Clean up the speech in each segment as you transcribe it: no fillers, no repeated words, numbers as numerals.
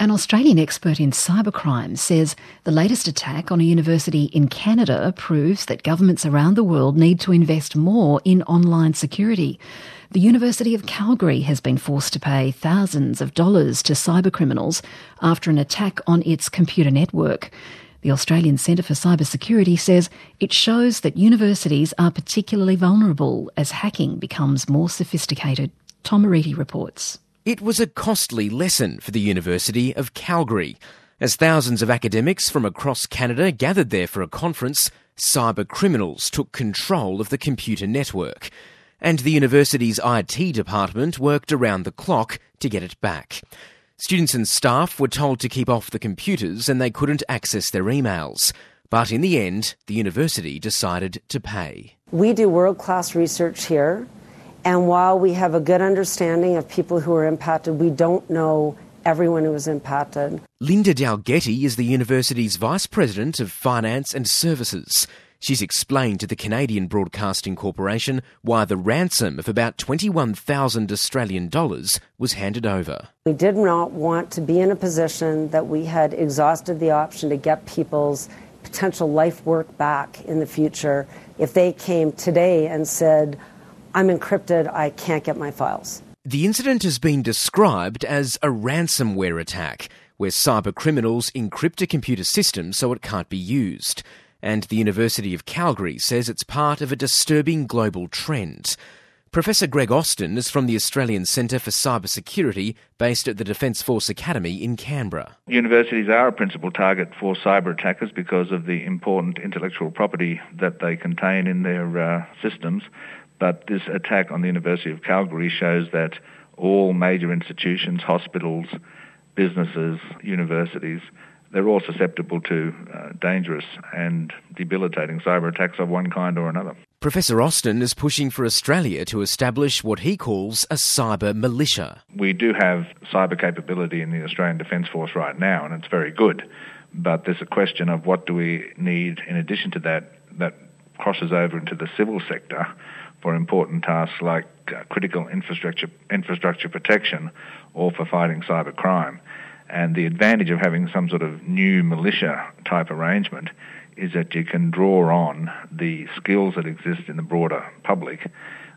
An Australian expert in cybercrime says the latest attack on a university in Canada proves that governments around the world need to invest more in online security. The University of Calgary has been forced to pay thousands of dollars to cybercriminals after an attack on its computer network. The Australian Centre for Cybersecurity says it shows that universities are particularly vulnerable as hacking becomes more sophisticated. Tom Mariti reports. It was a costly lesson for the University of Calgary. As thousands of academics from across Canada gathered there for a conference, cyber criminals took control of the computer network. And the university's IT department worked around the clock to get it back. Students and staff were told to keep off the computers and they couldn't access their emails. But in the end, the university decided to pay. We do world-class research here. And while we have a good understanding of people who are impacted, we don't know everyone who was impacted. Linda Dalgetty is the university's Vice President of Finance and Services. She's explained to the Canadian Broadcasting Corporation why the ransom of about $21,000 Australian dollars was handed over. We did not want to be in a position that we had exhausted the option to get people's potential life work back in the future if they came today and said, I'm encrypted, I can't get my files. The incident has been described as a ransomware attack, where cyber criminals encrypt a computer system so it can't be used. And the University of Calgary says it's part of a disturbing global trend. Professor Greg Austin is from the Australian Centre for Cybersecurity, based at the Defence Force Academy in Canberra. Universities are a principal target for cyber attackers because of the important intellectual property that they contain in their systems. But this attack on the University of Calgary shows that all major institutions, hospitals, businesses, universities, they're all susceptible to dangerous and debilitating cyber attacks of one kind or another. Professor Austin is pushing for Australia to establish what he calls a cyber militia. We do have cyber capability in the Australian Defence Force right now, and it's very good. But there's a question of what do we need in addition to that crosses over into the civil sector for important tasks like critical infrastructure protection or for fighting cybercrime. And the advantage of having some sort of new militia-type arrangement is that you can draw on the skills that exist in the broader public,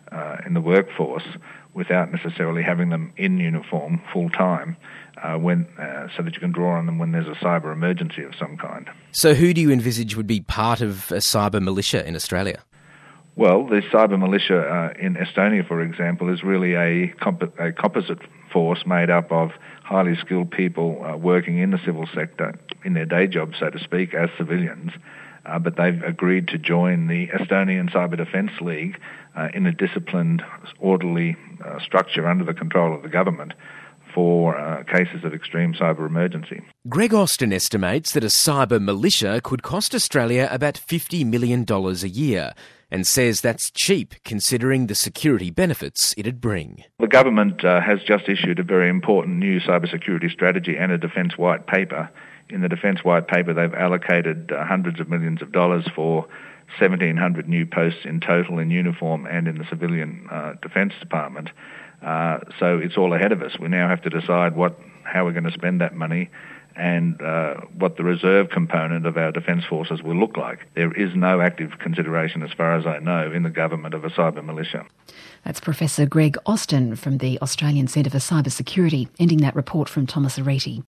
in the workforce, without necessarily having them in uniform full-time, so that you can draw on them when there's a cyber emergency of some kind. So who do you envisage would be part of a cyber militia in Australia? Well, the cyber militia in Estonia, for example, is really a composite force made up of highly skilled people working in the civil sector, in their day job, so to speak, as civilians. But they've agreed to join the Estonian Cyber Defence League in a disciplined, orderly structure under the control of the government for cases of extreme cyber emergency. Greg Austin estimates that a cyber militia could cost Australia about $50 million a year, and says that's cheap considering the security benefits it'd bring. The government has just issued a very important new cybersecurity strategy and a defence white paper. In the defence white paper, they've allocated hundreds of millions of dollars for 1,700 new posts in total in uniform and in the civilian defence department. So it's all ahead of us. We now have to decide how we're going to spend that money and what the reserve component of our defence forces will look like. There is no active consideration, as far as I know, in the government of a cyber militia. That's Professor Greg Austin from the Australian Centre for Cybersecurity, ending that report from Thomas Areti.